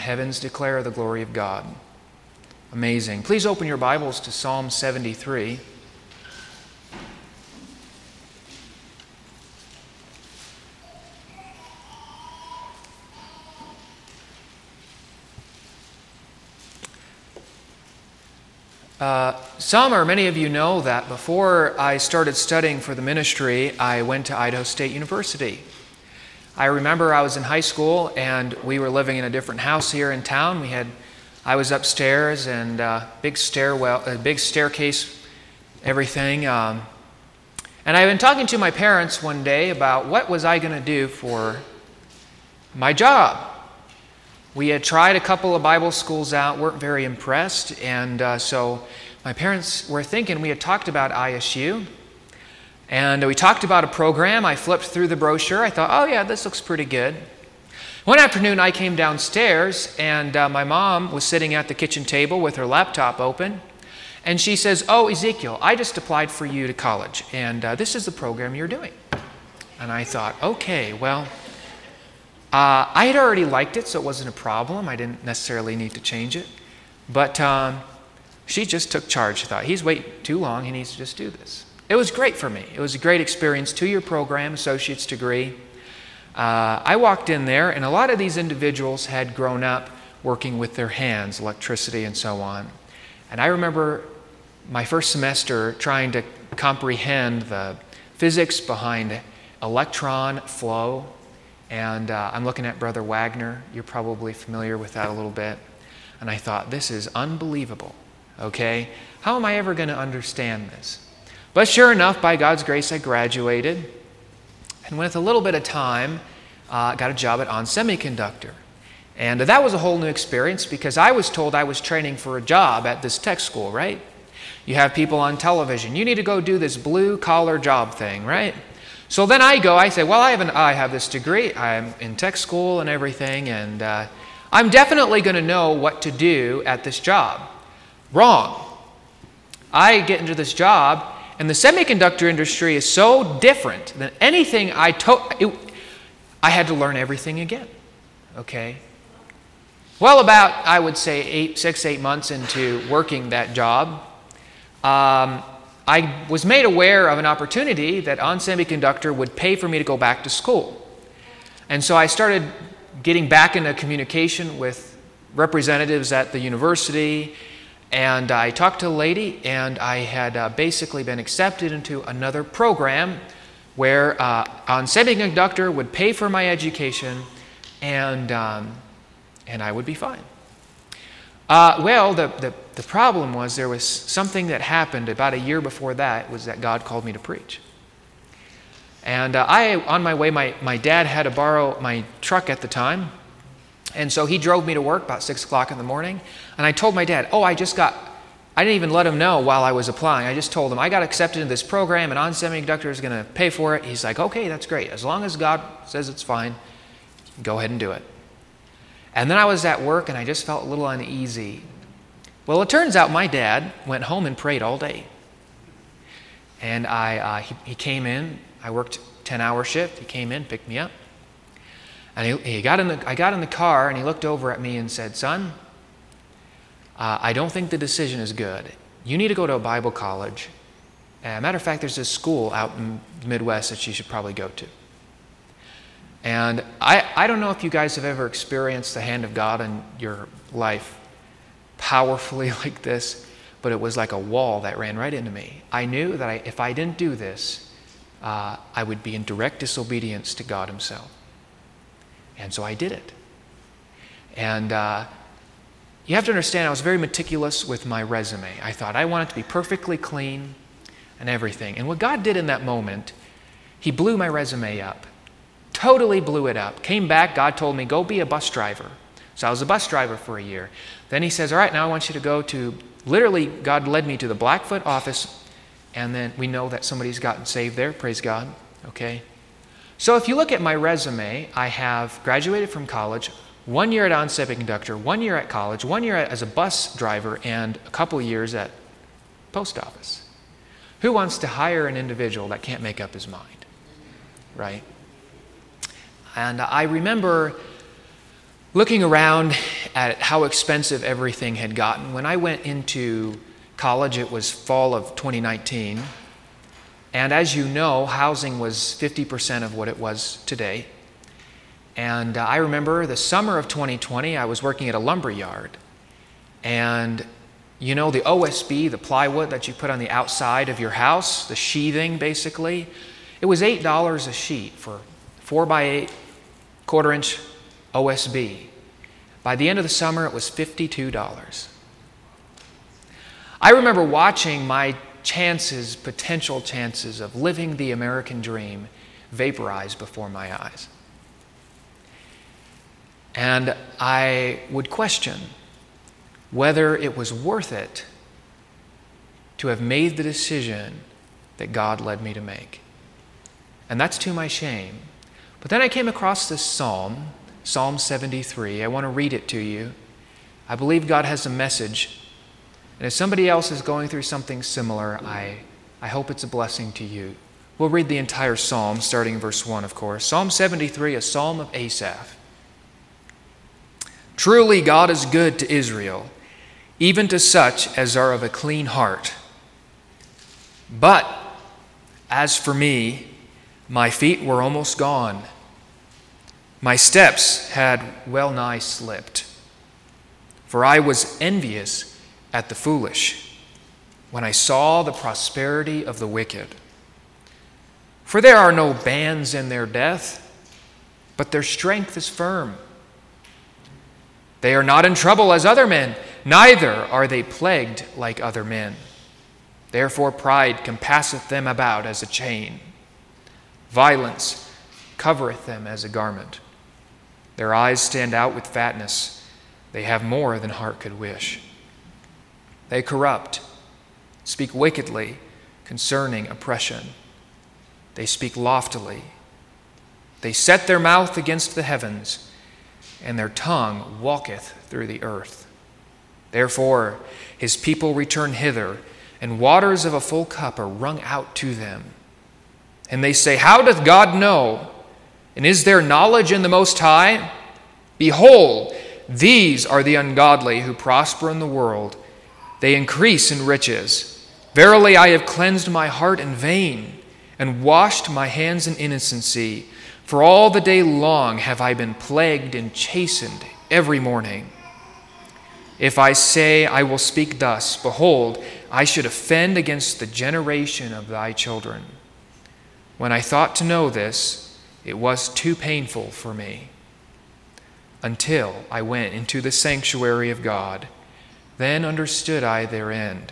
heavens declare the glory of God. Amazing. Please open your Bibles to Psalm 73. Some or many of you know that before I started studying for the ministry, I went to Idaho State University. I remember I was in high school and we were living in a different house here in town. I was upstairs and big stairwell, a big staircase, everything. And I've been talking to my parents one day about what was I going to do for my job. We had tried a couple of Bible schools out, weren't very impressed, and so my parents were thinking, we had talked about ISU, and we talked about a program. I flipped through the brochure. I thought, oh yeah, this looks pretty good. One afternoon I came downstairs, and my mom was sitting at the kitchen table with her laptop open, and she says, oh, Ezekiel, I just applied for you to college, and this is the program you're doing. And I thought, okay, well, I had already liked it, so it wasn't a problem. I didn't necessarily need to change it. But she just took charge. She thought, he's waiting too long. He needs to just do this. It was great for me. It was a great experience, 2-year program, associate's degree. I walked in there, and a lot of these individuals had grown up working with their hands, electricity and so on. And I remember my first semester trying to comprehend the physics behind electron flow. And I'm looking at Brother Wagner. You're probably familiar with that a little bit. And I thought, this is unbelievable, okay? How am I ever going to understand this? But sure enough, by God's grace, I graduated. And with a little bit of time, got a job at ON Semiconductor. And that was a whole new experience because I was told I was training for a job at this tech school, right? You have people on television. You need to go do this blue-collar job thing, right? So then I say, well, I have this degree, I'm in tech school and everything, and I'm definitely going to know what to do at this job. Wrong. I get into this job, and the semiconductor industry is so different than anything I had to learn everything again, okay? Well, about, I would say, 6-8 months into working that job, I was made aware of an opportunity that ON Semiconductor would pay for me to go back to school. And so I started getting back into communication with representatives at the university, and I talked to a lady, and I had basically been accepted into another program where ON Semiconductor would pay for my education, and I would be fine. Well, the problem was there was something that happened about a year before that, was that God called me to preach. And on my way, my dad had to borrow my truck at the time, and so he drove me to work about 6 o'clock in the morning, and I told my dad, I didn't even let him know while I was applying. I just told him, I got accepted into this program, and ON Semiconductor is going to pay for it. He's like, okay, that's great. As long as God says it's fine, go ahead and do it. And then I was at work, and I just felt a little uneasy. Well, it turns out my dad went home and prayed all day. And he came in. I worked 10-hour shift. He came in, picked me up. And I got in the car, and he looked over at me and said, son, I don't think the decision is good. You need to go to a Bible college. Matter of fact, there's this school out in the Midwest that you should probably go to. And I don't know if you guys have ever experienced the hand of God in your life powerfully like this, but it was like a wall that ran right into me. I knew that if I didn't do this, I would be in direct disobedience to God himself. And so I did it. And you have to understand, I was very meticulous with my resume. I thought I want it to be perfectly clean and everything. And what God did in that moment, he blew my resume up. Totally blew it up. Came back, God told me, go be a bus driver. So I was a bus driver for a year. Then he says, all right, now I want you to go to, literally, God led me to the Blackfoot office, and then we know that somebody's gotten saved there, praise God, okay? So if you look at my resume, I have graduated from college, 1 year at ON Semiconductor, 1 year at college, 1 year as a bus driver, and a couple of years at post office. Who wants to hire an individual that can't make up his mind, right? And I remember looking around at how expensive everything had gotten. When I went into college, it was fall of 2019. And as you know, housing was 50% of what it was today. And I remember the summer of 2020, I was working at a lumber yard. And you know the OSB, the plywood that you put on the outside of your house, the sheathing basically, it was $8 a sheet for 4x8 quarter-inch OSB. By the end of the summer, it was $52. I remember watching my potential chances of living the American dream vaporize before my eyes. And I would question whether it was worth it to have made the decision that God led me to make. And that's to my shame. But then I came across this psalm, Psalm 73. I want to read it to you. I believe God has a message. And if somebody else is going through something similar, I hope it's a blessing to you. We'll read the entire psalm, starting in verse 1, of course. Psalm 73, a psalm of Asaph. Truly God is good to Israel, even to such as are of a clean heart. But as for me, my feet were almost gone. My steps had well nigh slipped. For I was envious at the foolish when I saw the prosperity of the wicked. For there are no bands in their death, but their strength is firm. They are not in trouble as other men, neither are they plagued like other men. Therefore pride compasseth them about as a chain. Violence covereth them as a garment. Their eyes stand out with fatness. They have more than heart could wish. They corrupt, speak wickedly concerning oppression. They speak loftily. They set their mouth against the heavens, and their tongue walketh through the earth. Therefore his people return hither, and waters of a full cup are wrung out to them. And they say, How doth God know? And is there knowledge in the Most High? Behold, these are the ungodly who prosper in the world. They increase in riches. Verily I have cleansed my heart in vain, and washed my hands in innocency. For all the day long have I been plagued and chastened every morning. If I say I will speak thus, behold, I should offend against the generation of thy children. When I thought to know this, it was too painful for me. Until I went into the sanctuary of God, then understood I their end.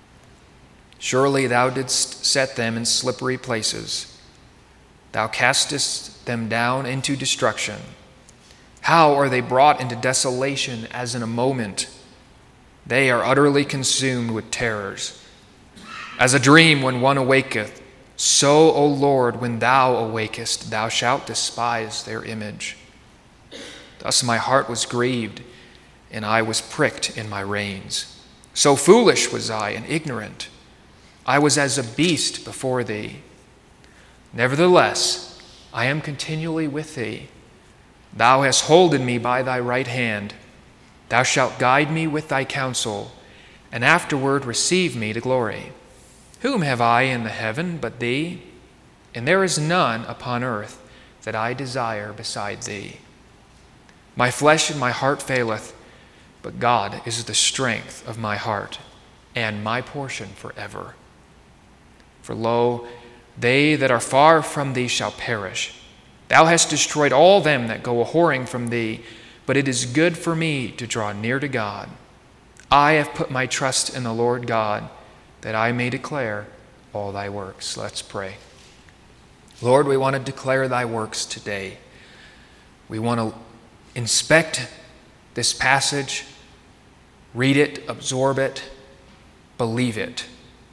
Surely thou didst set them in slippery places. Thou castest them down into destruction. How are they brought into desolation as in a moment? They are utterly consumed with terrors. As a dream when one awaketh, so, O Lord, when thou awakest, thou shalt despise their image. Thus my heart was grieved, and I was pricked in my reins. So foolish was I and ignorant. I was as a beast before thee. Nevertheless, I am continually with thee. Thou hast holden me by thy right hand. Thou shalt guide me with thy counsel, and afterward receive me to glory. Whom have I in the heaven but thee? And there is none upon earth that I desire beside thee. My flesh and my heart faileth, but God is the strength of my heart, and my portion forever. For lo, they that are far from thee shall perish. Thou hast destroyed all them that go a-whoring from thee, but it is good for me to draw near to God. I have put my trust in the Lord God, that I may declare all thy works. Let's pray. Lord, we want to declare thy works today. We want to inspect this passage, read it, absorb it, believe it.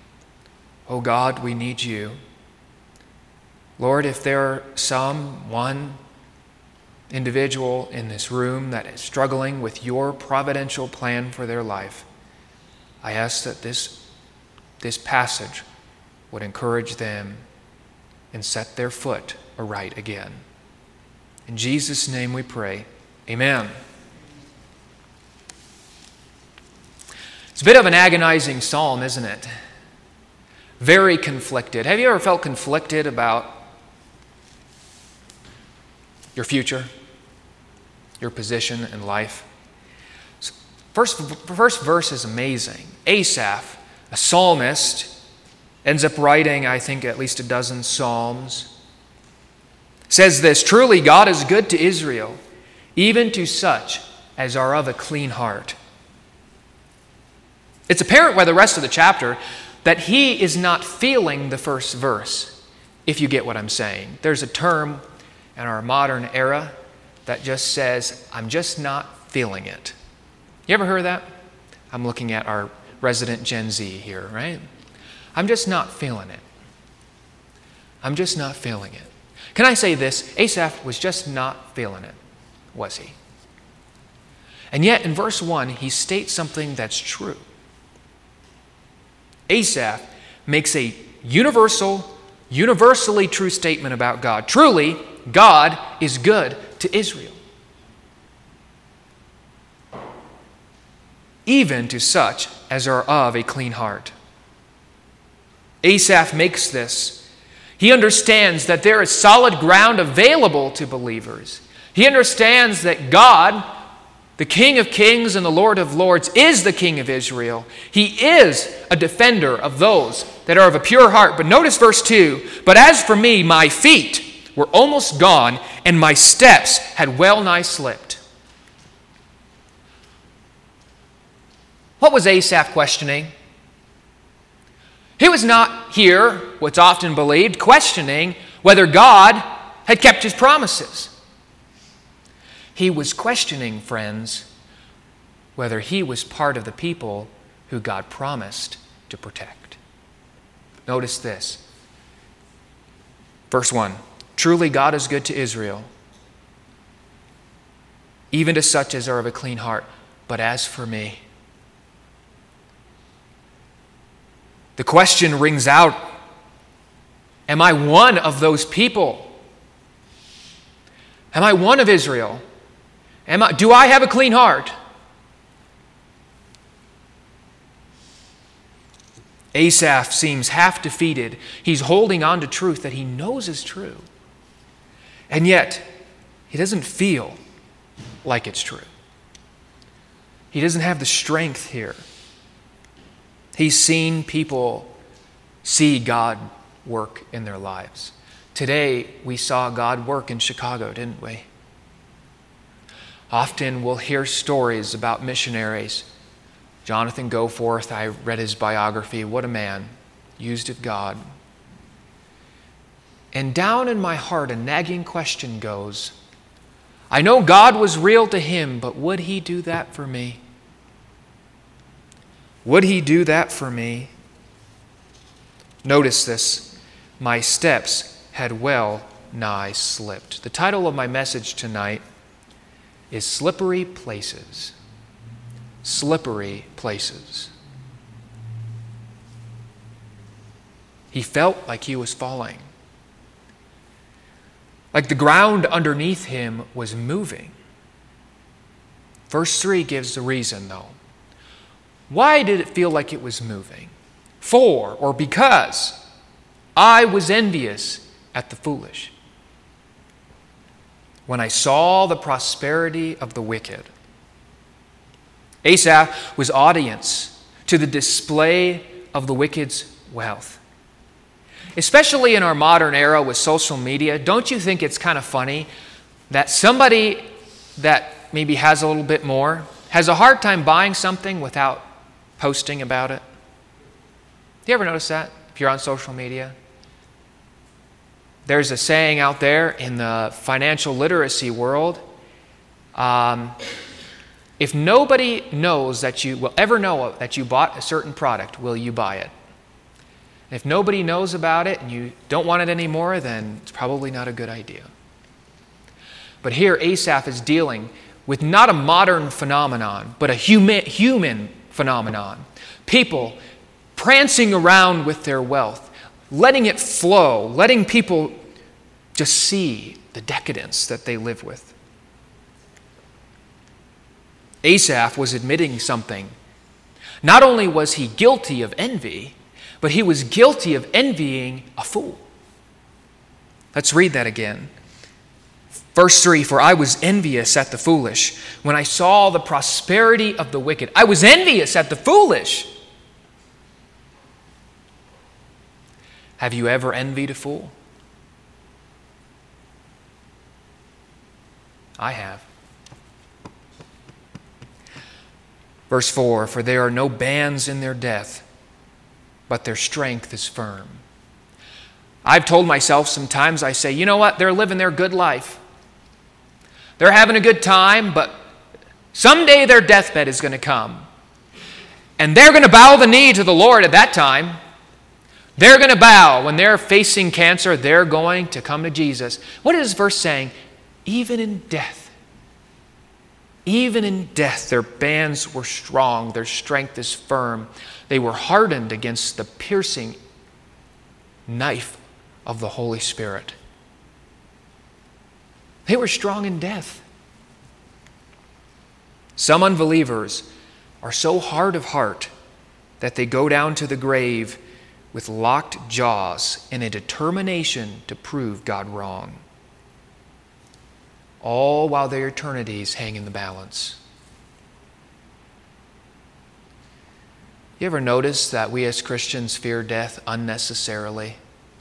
Oh God, we need you. Lord, if there are one individual in this room that is struggling with your providential plan for their life, I ask that this passage would encourage them and set their foot aright again. In Jesus' name we pray. Amen. It's a bit of an agonizing psalm, isn't it? Very conflicted. Have you ever felt conflicted about your future, your position in life? First verse is amazing. Asaph, a psalmist, ends up writing, I think, at least a dozen psalms. Says this, "Truly God is good to Israel, even to such as are of a clean heart." It's apparent by the rest of the chapter that he is not feeling the first verse, if you get what I'm saying. There's a term in our modern era that just says, "I'm just not feeling it." You ever heard that? I'm looking at our resident Gen Z here, right? I'm just not feeling it. I'm just not feeling it. Can I say this? Asaph was just not feeling it, was he? And yet in verse 1, he states something that's true. Asaph makes a universally true statement about God. Truly, God is good to Israel, even to such as are of a clean heart. Asaph makes this. He understands that there is solid ground available to believers. He understands that God, the King of Kings and the Lord of Lords, is the King of Israel. He is a defender of those that are of a pure heart. But notice verse 2, "But as for me, my feet were almost gone, and my steps had well nigh slipped." What was Asaph questioning? He was not here, what's often believed, questioning whether God had kept his promises. He was questioning, friends, whether he was part of the people who God promised to protect. Notice this. Verse 1, "Truly God is good to Israel, even to such as are of a clean heart. But as for me..." The question rings out, am I one of those people? Am I one of Israel? Do I have a clean heart? Asaph seems half defeated. He's holding on to truth that he knows is true. And yet, he doesn't feel like it's true. He doesn't have the strength here. He's seen people see God work in their lives. Today, we saw God work in Chicago, didn't we? Often we'll hear stories about missionaries. Jonathan Goforth, I read his biography. What a man, used of God. And down in my heart, a nagging question goes, I know God was real to him, but would he do that for me? Would he do that for me? Notice this. My steps had well nigh slipped. The title of my message tonight is Slippery Places. Slippery places. He felt like he was falling. Like the ground underneath him was moving. Verse 3 gives the reason, though. Why did it feel like it was moving? For, or because, I was envious at the foolish, when I saw the prosperity of the wicked. Asaph was audience to the display of the wicked's wealth. Especially in our modern era with social media, don't you think it's kind of funny that somebody that maybe has a little bit more has a hard time buying something without posting about it? Do you ever notice that if you're on social media? There's a saying out there in the financial literacy world, if nobody knows that you will ever know that you bought a certain product, will you buy it? If nobody knows about it and you don't want it anymore, then it's probably not a good idea. But here Asaph is dealing with not a modern phenomenon, but a human phenomenon. People prancing around with their wealth, letting it flow, letting people just see the decadence that they live with. Asaph was admitting something. Not only was he guilty of envy, but he was guilty of envying a fool. Let's read that again. Verse 3, for I was envious at the foolish when I saw the prosperity of the wicked. I was envious at the foolish. Have you ever envied a fool? I have. Verse 4, for there are no bands in their death, but their strength is firm. I've told myself sometimes, I say, you know what? They're living their good life. They're having a good time, but someday their deathbed is going to come. And they're going to bow the knee to the Lord at that time. They're going to bow. When they're facing cancer, they're going to come to Jesus. What is this verse saying? Even in death, their bands were strong, their strength is firm. They were hardened against the piercing knife of the Holy Spirit. They were strong in death. Some unbelievers are so hard of heart that they go down to the grave with locked jaws in a determination to prove God wrong, all while their eternities hang in the balance. You ever notice that we as Christians fear death unnecessarily?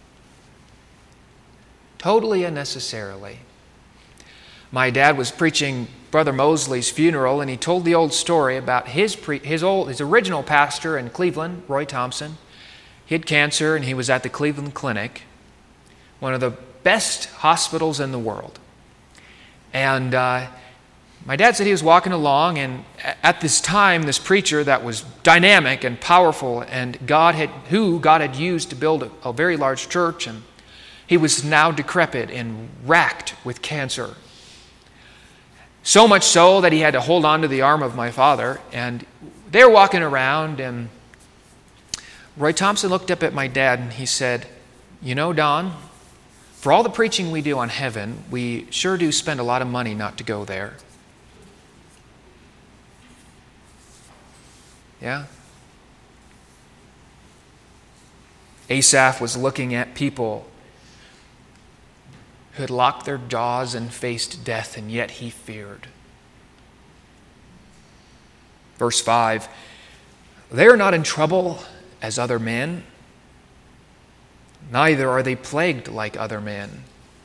Totally unnecessarily. My dad was preaching Brother Mosley's funeral, and he told the old story about his original pastor in Cleveland, Roy Thompson. He had cancer, and he was at the Cleveland Clinic, one of the best hospitals in the world. And my dad said he was walking along, and at this time, this preacher that was dynamic and powerful, and who God had used to build a very large church, and he was now decrepit and racked with cancer. So much so that he had to hold on to the arm of my father, and they were walking around, and Roy Thompson looked up at my dad and he said, you know, Don, for all the preaching we do on heaven, we sure do spend a lot of money not to go there. Yeah? Asaph was looking at people who had locked their jaws and faced death, and yet he feared. Verse 5, they are not in trouble as other men, neither are they plagued like other men.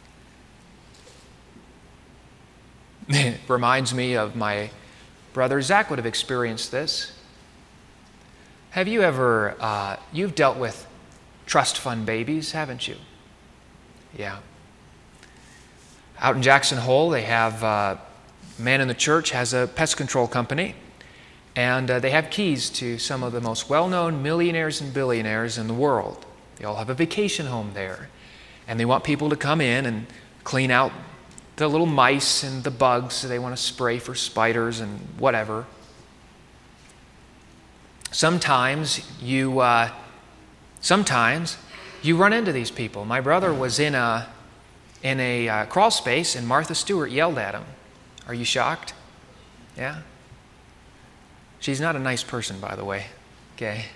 It reminds me of my brother Zach would have experienced this. Have you ever, you've dealt with trust fund babies, haven't you? Yeah. Out in Jackson Hole, they have, a man in the church has a pest control company, and they have keys to some of the most well-known millionaires and billionaires in the world. They all have a vacation home there, and they want people to come in and clean out the little mice and the bugs. They want to spray for spiders and whatever. Sometimes you run into these people. My brother was in a crawl space, and Martha Stewart yelled at him. Are you shocked? Yeah? She's not a nice person, by the way. Okay?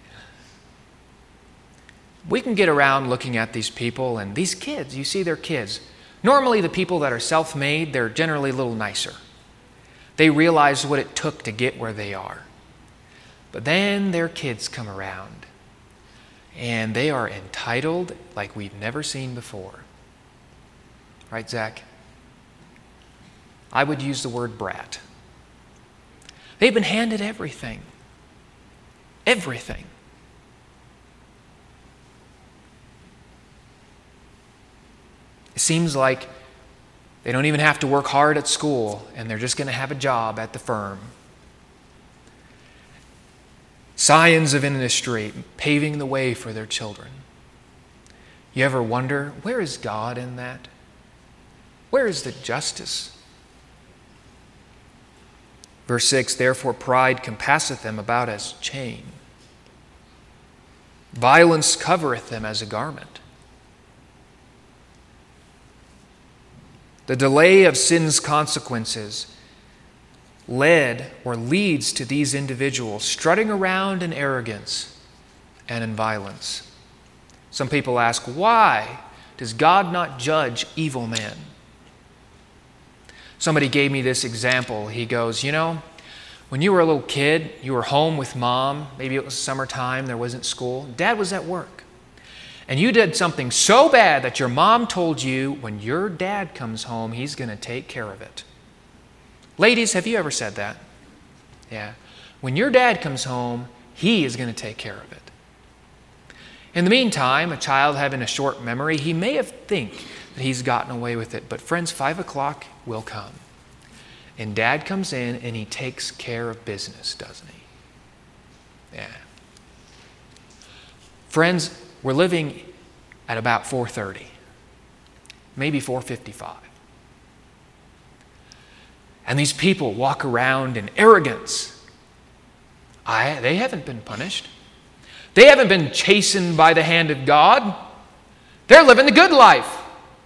We can get around looking at these people, and these kids, you see they're kids. Normally the people that are self-made, they're generally a little nicer. They realize what it took to get where they are. But then their kids come around, and they are entitled like we've never seen before. Right, Zach? I would use the word brat. They've been handed everything. Everything. It seems like they don't even have to work hard at school, and they're just going to have a job at the firm. Scions of industry paving the way for their children. You ever wonder, where is God in that? Where is the justice? Verse 6, therefore pride compasseth them about as chain. Violence covereth them as a garment. The delay of sin's consequences led or leads to these individuals strutting around in arrogance and in violence. Some people ask, why does God not judge evil men? Somebody gave me this example. He goes, when you were a little kid, you were home with mom, maybe it was summertime, there wasn't school, dad was at work. And you did something so bad that your mom told you when your dad comes home, he's going to take care of it. Ladies, have you ever said that? Yeah. When your dad comes home, he is going to take care of it. In the meantime, a child having a short memory, he may think that he's gotten away with it. But friends, 5 o'clock will come. And dad comes in and he takes care of business, doesn't he? Yeah. Friends, we're living at about 4:30, maybe 4:55. And these people walk around in arrogance. They haven't been punished. They haven't been chastened by the hand of God. They're living the good life.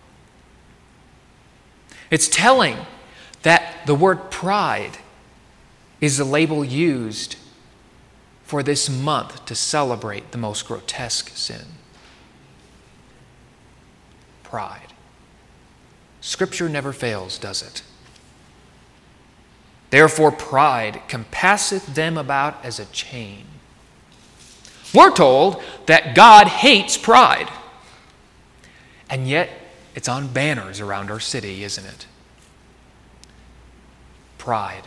It's telling that the word pride is the label used for this month to celebrate the most grotesque sin. Pride. Scripture never fails, does it? Therefore pride compasseth them about as a chain. We're told that God hates pride. And yet it's on banners around our city, isn't it? Pride.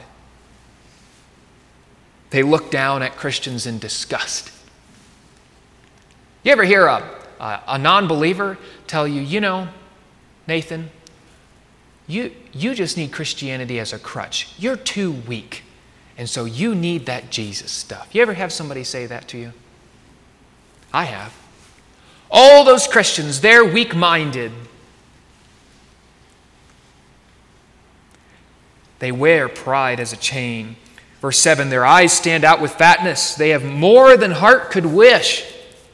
They look down at Christians in disgust. You ever hear a non-believer tell you, Nathan, you just need Christianity as a crutch. You're too weak, and so you need that Jesus stuff. You ever have somebody say that to you? I have. All those Christians, they're weak-minded. They wear pride as a chain. Verse 7, their eyes stand out with fatness. They have more than heart could wish.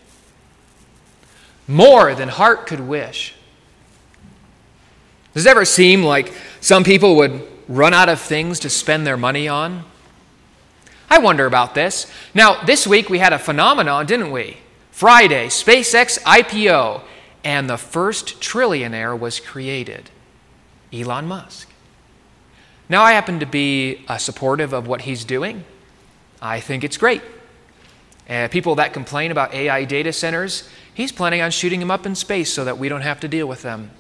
More than heart could wish. Does it ever seem like some people would run out of things to spend their money on? I wonder about this. Now, this week we had a phenomenon, didn't we? Friday, SpaceX IPO, and the first trillionaire was created, Elon Musk. Now, I happen to be supportive of what he's doing. I think it's great. People that complain about AI data centers, he's planning on shooting them up in space so that we don't have to deal with them.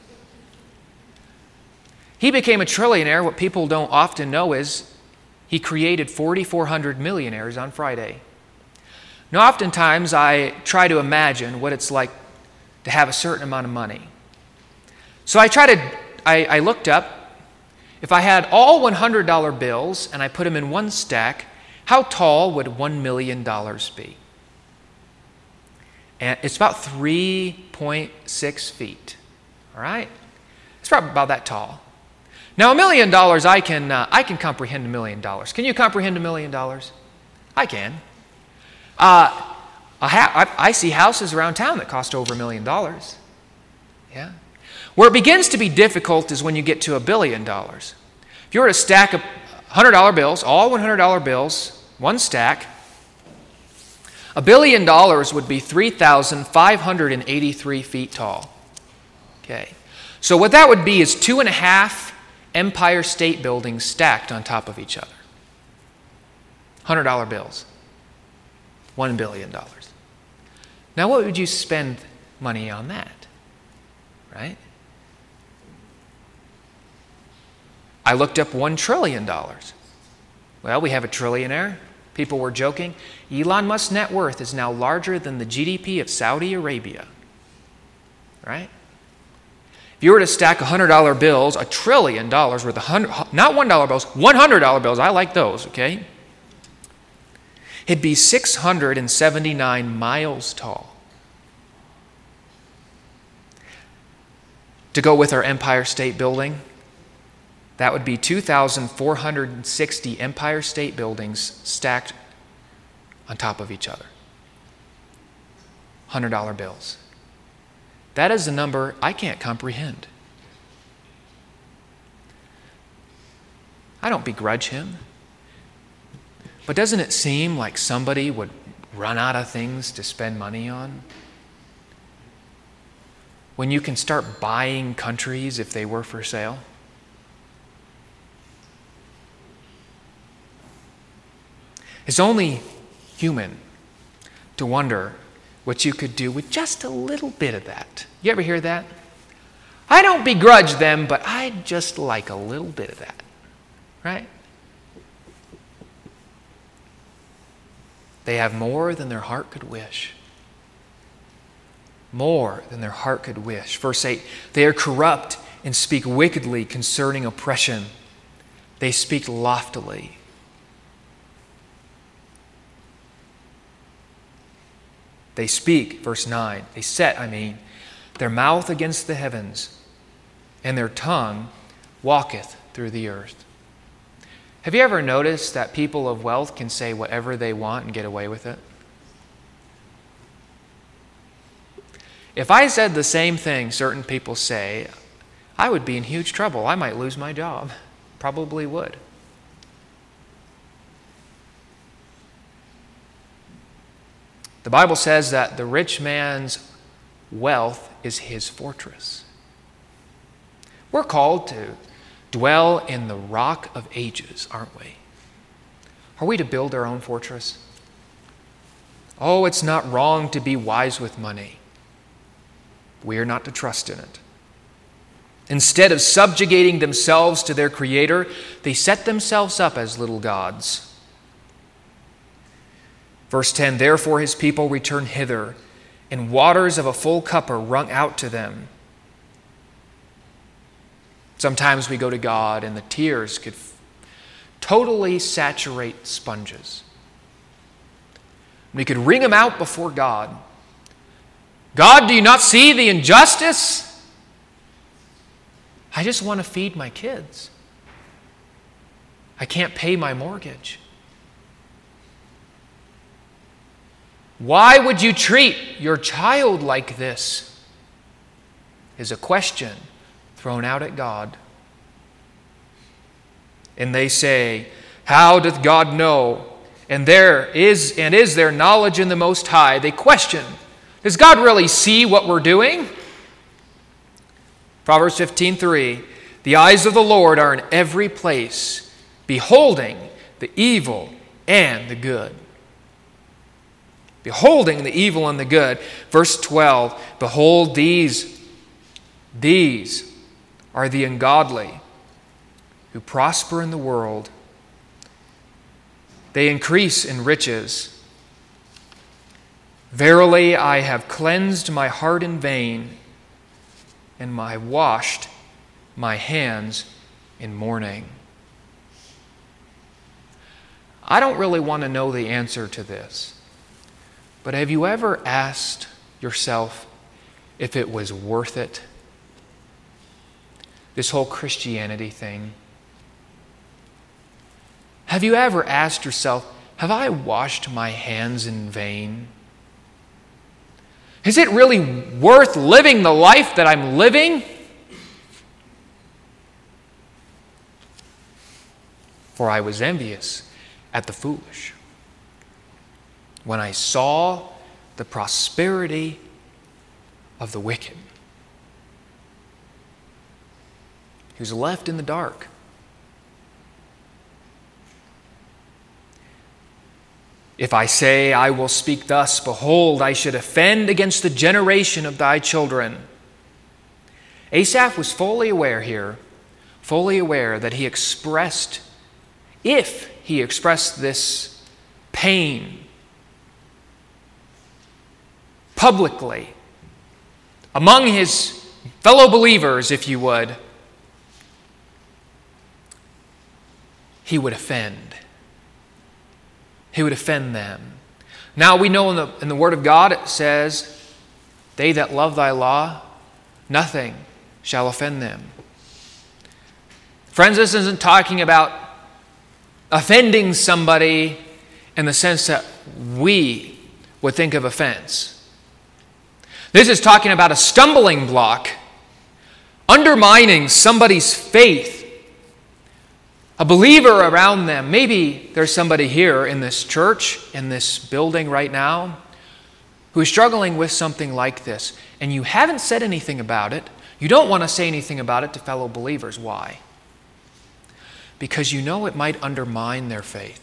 He became a trillionaire. What people don't often know is he created 4,400 millionaires on Friday. Now, oftentimes I try to imagine what it's like to have a certain amount of money. So I looked up, if I had all $100 bills and I put them in one stack, how tall would $1 million be? And it's about 3.6 feet. All right? It's probably about that tall. Now, $1 million, I can comprehend $1 million. Can you comprehend $1 million? I can. I see houses around town that cost over $1 million. Yeah. Where it begins to be difficult is when you get to $1 billion. If you were to stack up $100 bills, all $100 bills, one stack, $1 billion would be 3,583 feet tall. Okay. So what that would be is 2.5 Empire State Buildings stacked on top of each other. $100 bills. $1 billion. Now, what would you spend money on that? Right? I looked up $1 trillion. Well, we have a trillionaire. People were joking. Elon Musk's net worth is now larger than the GDP of Saudi Arabia. Right? If you were to stack $100 bills, $1 trillion worth of not $1 bills, $100 bills, I like those, okay? It'd be 679 miles tall. To go with our Empire State Building, that would be 2,460 Empire State Buildings stacked on top of each other. $100 bills. That is a number I can't comprehend. I don't begrudge him. But doesn't it seem like somebody would run out of things to spend money on? When you can start buying countries if they were for sale? It's only human to wonder what you could do with just a little bit of that. You ever hear that? I don't begrudge them, but I'd just like a little bit of that. Right? They have more than their heart could wish. More than their heart could wish. Verse 8, they are corrupt and speak wickedly concerning oppression. They speak loftily. They speak, verse 9, they set, their mouth against the heavens, and their tongue walketh through the earth. Have you ever noticed that people of wealth can say whatever they want and get away with it? If I said the same thing certain people say, I would be in huge trouble. I might lose my job. Probably would. The Bible says that the rich man's wealth is his fortress. We're called to dwell in the rock of ages, aren't we? Are we to build our own fortress? Oh, it's not wrong to be wise with money. We are not to trust in it. Instead of subjugating themselves to their Creator, they set themselves up as little gods. Verse 10, therefore his people return hither, and waters of a full cup are wrung out to them. Sometimes we go to God and the tears could totally saturate sponges. We could wring them out before God. God, do you not see the injustice? I just want to feed my kids. I can't pay my mortgage. Why would you treat your child like this? Is a question thrown out at God. And they say, how doth God know? And is there knowledge in the Most High? They question, does God really see what we're doing? Proverbs 15:3, the eyes of the Lord are in every place, beholding the evil and the good. Beholding the evil and the good. Verse 12, behold, these are the ungodly who prosper in the world. They increase in riches. Verily, I have cleansed my heart in vain, and I washed my hands in mourning. I don't really want to know the answer to this. But have you ever asked yourself if it was worth it? This whole Christianity thing. Have you ever asked yourself, have I washed my hands in vain? Is it really worth living the life that I'm living? For I was envious at the foolish, when I saw the prosperity of the wicked, who's left in the dark. If I say, I will speak thus, behold, I should offend against the generation of thy children. Asaph was fully aware that if he expressed this pain publicly among his fellow believers, if you would, he would offend. He would offend them. Now we know in the Word of God it says, they that love thy law, nothing shall offend them. Friends, this isn't talking about offending somebody in the sense that we would think of offense. This is talking about a stumbling block, undermining somebody's faith, a believer around them. Maybe there's somebody here in this church, in this building right now, who is struggling with something like this, and you haven't said anything about it. You don't want to say anything about it to fellow believers. Why? Because you know it might undermine their faith.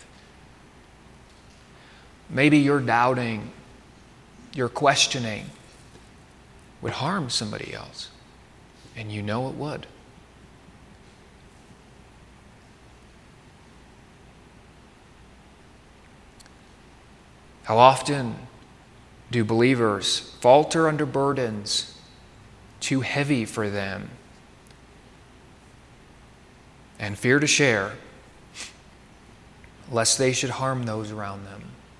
Maybe you're doubting, you're questioning, would harm somebody else, and you know it would. How often do believers falter under burdens too heavy for them and fear to share, lest they should harm those around them?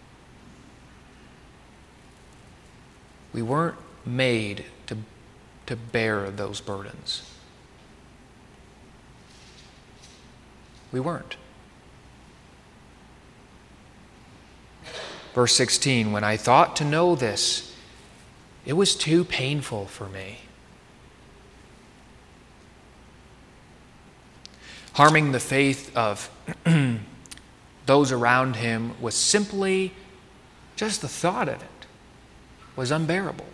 We weren't made to bear those burdens. We weren't. Verse 16, when I thought to know this, it was too painful for me. Harming the faith of those around him was simply, just the thought of it was unbearable.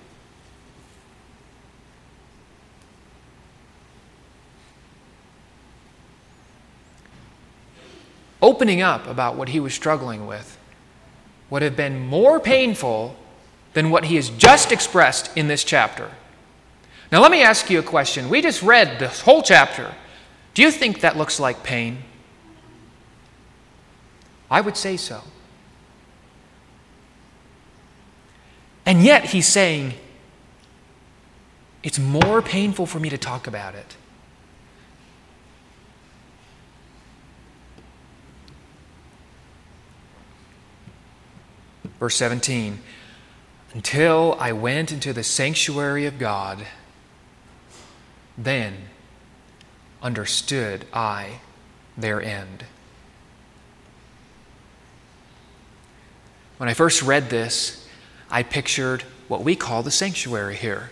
Opening up about what he was struggling with would have been more painful than what he has just expressed in this chapter. Now let me ask you a question. We just read this whole chapter. Do you think that looks like pain? I would say so. And yet he's saying, it's more painful for me to talk about it. Verse 17, until I went into the sanctuary of God, then understood I their end. When I first read this, I pictured what we call the sanctuary here.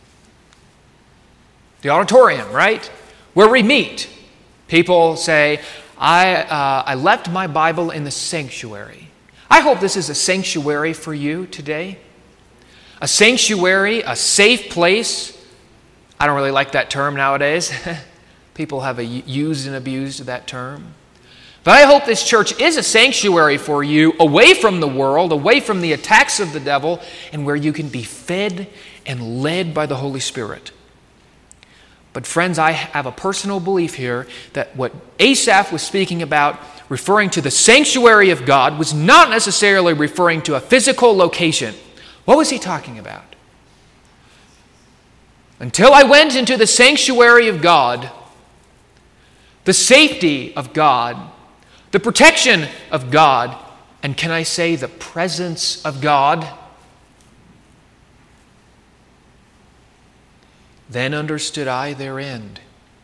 The auditorium, right? Where we meet. People say, I left my Bible in the sanctuary. I hope this is a sanctuary for you today. A sanctuary, a safe place. I don't really like that term nowadays. People have used and abused that term. But I hope this church is a sanctuary for you, away from the world, away from the attacks of the devil, and where you can be fed and led by the Holy Spirit. But friends, I have a personal belief here that what Asaph was speaking about, referring to the sanctuary of God, was not necessarily referring to a physical location. What was he talking about? Until I went into the sanctuary of God, the safety of God, the protection of God, and can I say the presence of God, then understood I their end.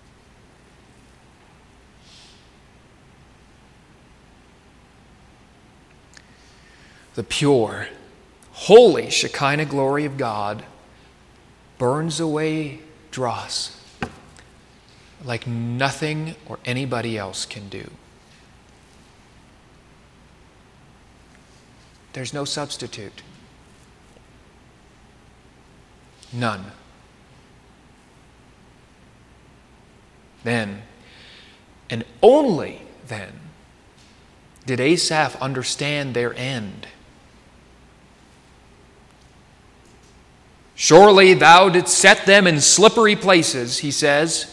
The pure, holy Shekinah glory of God burns away dross like nothing or anybody else can do. There's no substitute. None. Then, and only then, did Asaph understand their end. Surely thou didst set them in slippery places, he says.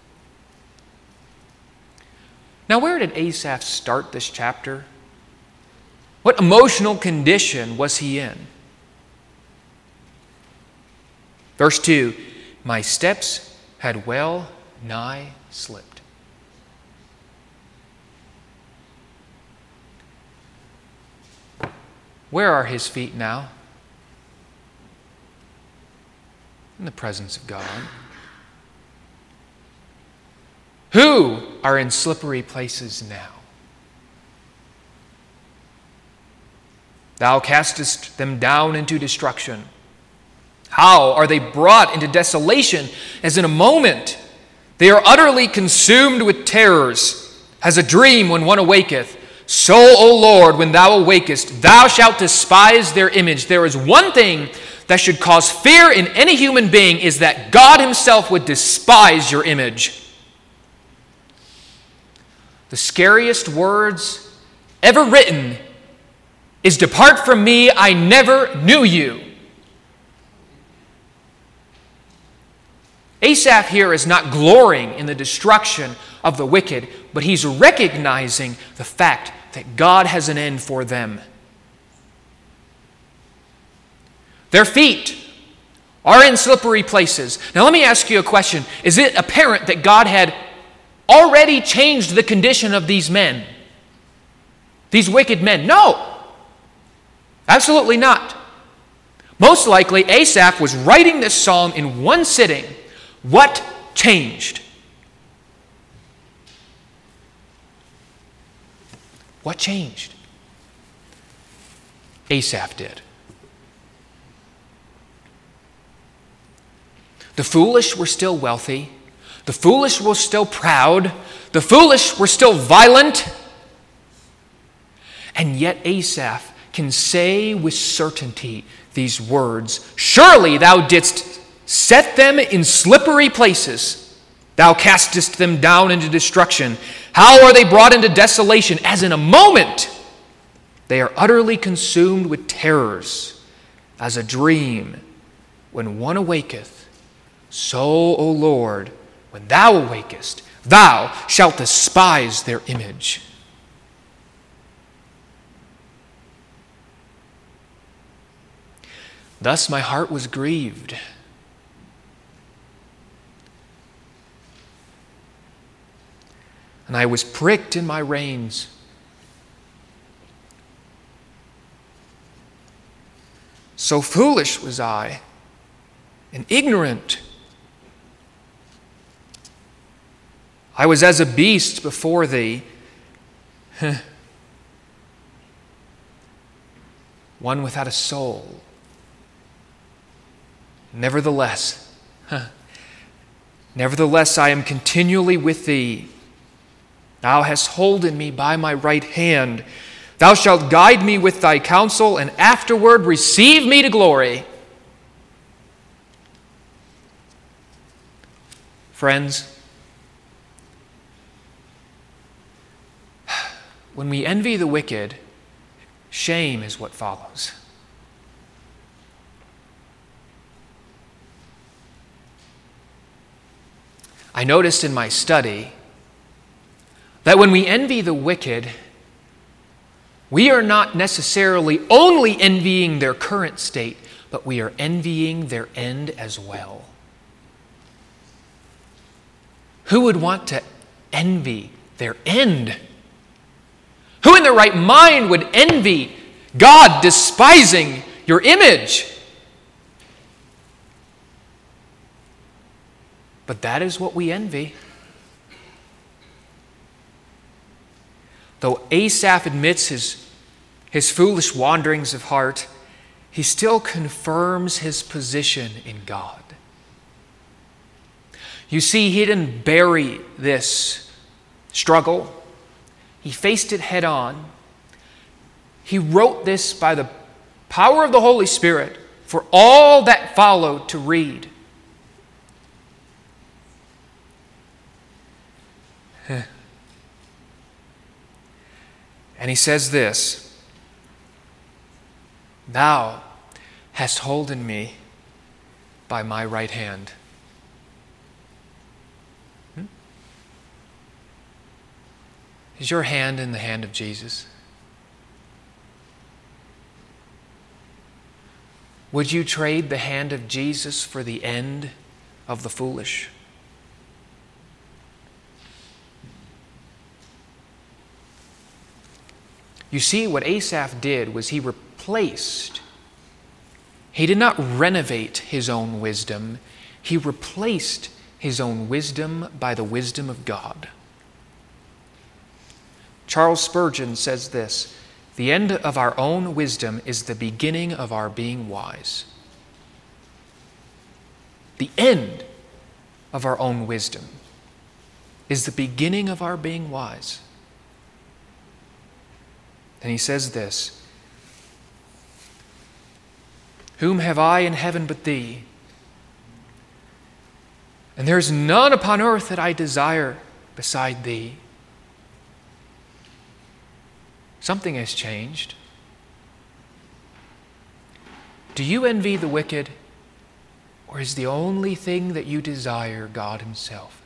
Now, where did Asaph start this chapter? What emotional condition was he in? Verse 2, my steps had well nigh slipped. Where are his feet now? In the presence of God. Who are in slippery places now? Thou castest them down into destruction. How are they brought into desolation as in a moment? They are utterly consumed with terrors. as a dream when one awaketh, so, O Lord, when thou awakest, thou shalt despise their image. There is one thing that should cause fear in any human being, is that God himself would despise your image. The scariest words ever written is, "Depart from me, I never knew you." Asaph here is not glorying in the destruction of the wicked, but he's recognizing the fact that God has an end for them. Their feet are in slippery places. Now let me ask you a question. Is it apparent that God had already changed the condition of these men? These wicked men? No. Absolutely not. Most likely, Asaph was writing this psalm in one sitting. What changed? What changed? Asaph did. The foolish were still wealthy. The foolish were still proud. The foolish were still violent. And yet Asaph can say with certainty these words, "Surely thou didst set them in slippery places. Thou castest them down into destruction. How are they brought into desolation? As in a moment they are utterly consumed with terrors. As a dream when one awaketh, so, O Lord, when thou awakest, thou shalt despise their image." Thus my heart was grieved. And I was pricked in my reins. So foolish was I, and ignorant. I was as a beast before thee, one without a soul. Nevertheless, I am continually with thee. Thou hast holden me by my right hand. Thou shalt guide me with thy counsel, and afterward receive me to glory. Friends, when we envy the wicked, shame is what follows. I noticed in my study that when we envy the wicked, we are not necessarily only envying their current state, but we are envying their end as well. Who would want to envy their end? Who in their right mind would envy God despising your image? But that is what we envy. Though Asaph admits his foolish wanderings of heart, he still confirms his position in God. You see, he didn't bury this struggle. He faced it head on. He wrote this by the power of the Holy Spirit for all that followed to read. And he says this, "Thou hast holden me by my right hand." Is your hand in the hand of Jesus? Would you trade the hand of Jesus for the end of the foolish? You see, what Asaph did was he did not renovate his own wisdom. He replaced his own wisdom by the wisdom of God. Charles Spurgeon says this, "The end of our own wisdom is the beginning of our being wise." The end of our own wisdom is the beginning of our being wise. And he says this, "Whom have I in heaven but thee? And there is none upon earth that I desire beside thee." Something has changed. Do you envy the wicked, or is the only thing that you desire God Himself?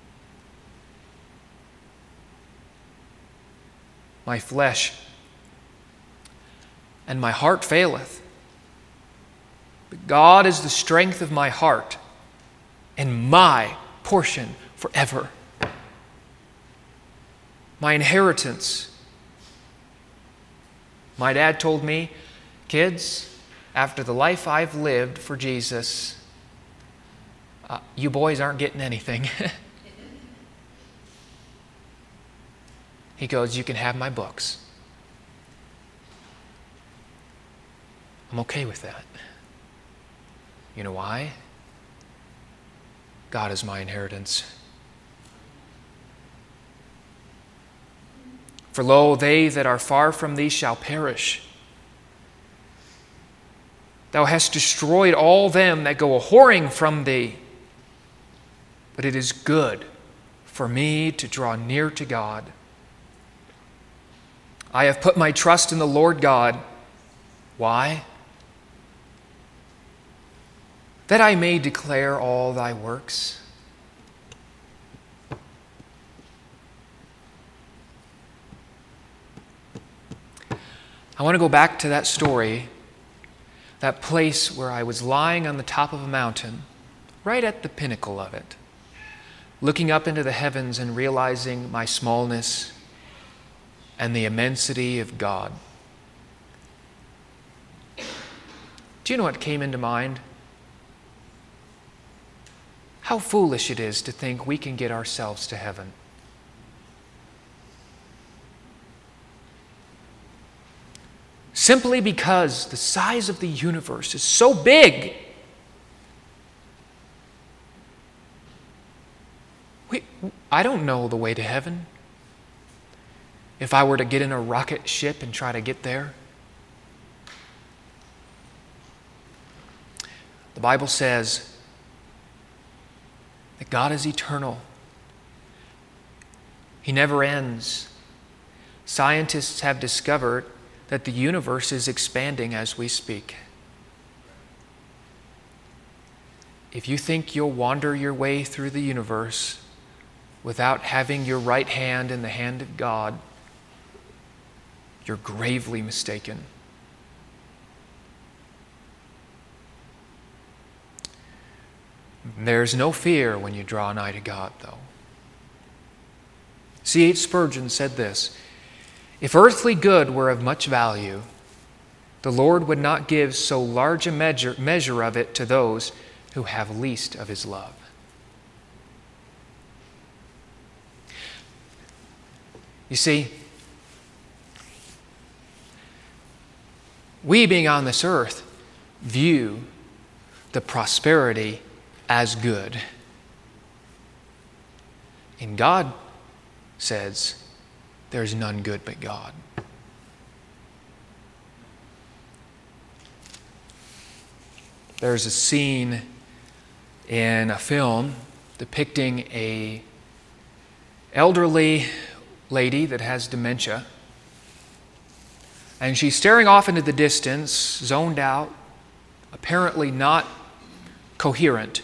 My flesh and my heart faileth, but God is the strength of my heart and my portion forever, my inheritance. My dad told me, "Kids, after the life I've lived for Jesus, you boys aren't getting anything." He goes, "You can have my books." I'm okay with that. You know why? God is my inheritance. "For lo, they that are far from thee shall perish. Thou hast destroyed all them that go a-whoring from thee. But it is good for me to draw near to God. I have put my trust in the Lord God." Why? "That I may declare all thy works." I want to go back to that story, that place where I was lying on the top of a mountain, right at the pinnacle of it, looking up into the heavens and realizing my smallness and the immensity of God. Do you know what came into mind? How foolish it is to think we can get ourselves to heaven. Simply because the size of the universe is so big. I don't know the way to heaven. If I were to get in a rocket ship and try to get there. The Bible says that God is eternal. He never ends. Scientists have discovered that the universe is expanding as we speak. If you think you'll wander your way through the universe without having your right hand in the hand of God, you're gravely mistaken. There's no fear when you draw nigh to God, though. C.H. Spurgeon said this, "If earthly good were of much value, the Lord would not give so large a measure of it to those who have least of His love." You see, we being on this earth view the prosperity as good. And God says, "There's none good but God." There's a scene in a film depicting an elderly lady that has dementia. And she's staring off into the distance, zoned out, apparently not coherent.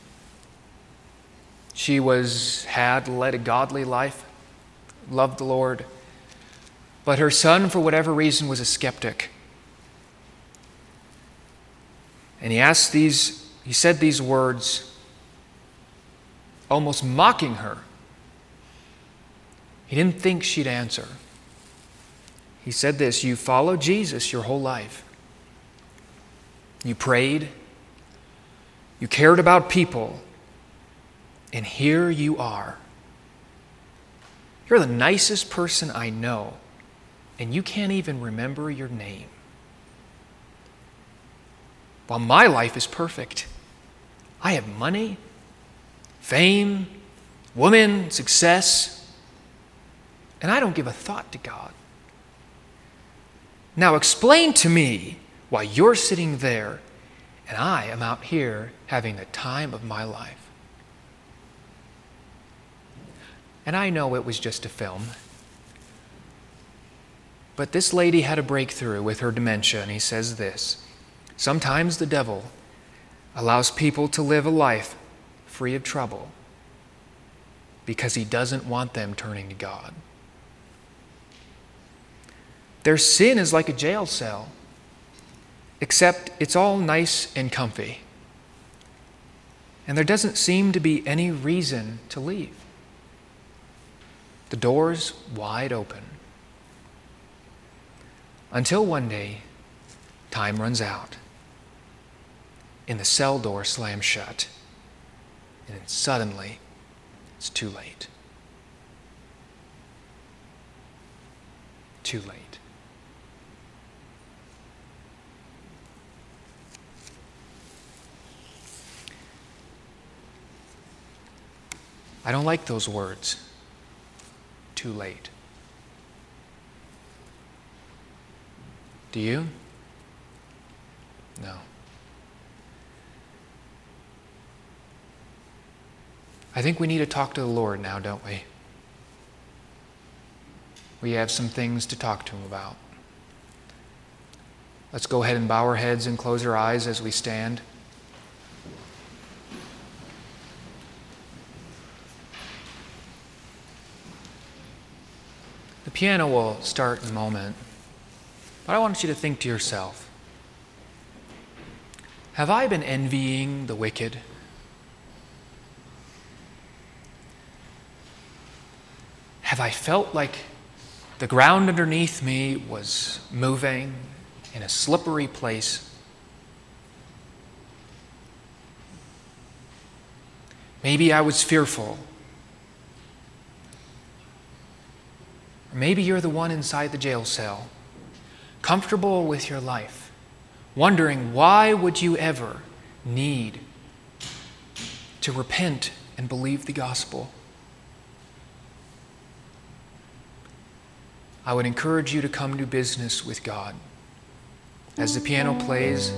She had led a godly life, loved the Lord, but her son, for whatever reason, was a skeptic. And he said these words, almost mocking her. He didn't think she'd answer. He said this, "You followed Jesus your whole life. You prayed. You cared about people. And here you are. You're the nicest person I know, and you can't even remember your name. While my life is perfect. I have money, fame, women, success, and I don't give a thought to God. Now explain to me why you're sitting there and I am out here having the time of my life. And I know it was just a film. But this lady had a breakthrough with her dementia, and he says this: sometimes the devil allows people to live a life free of trouble because he doesn't want them turning to God. Their sin is like a jail cell, except it's all nice and comfy. And there doesn't seem to be any reason to leave. The door's wide open. Until one day, time runs out, and the cell door slams shut, and then suddenly, it's too late. Too late. I don't like those words. Too late. Do you? No. I think we need to talk to the Lord now, don't we? We have some things to talk to Him about. Let's go ahead and bow our heads and close our eyes as we stand. The piano will start in a moment, but I want you to think to yourself, have I been envying the wicked? Have I felt like the ground underneath me was moving in a slippery place? Maybe I was fearful. Or maybe you're the one inside the jail cell, comfortable with your life, wondering why would you ever need to repent and believe the gospel. I would encourage you to come do business with God. As the piano plays,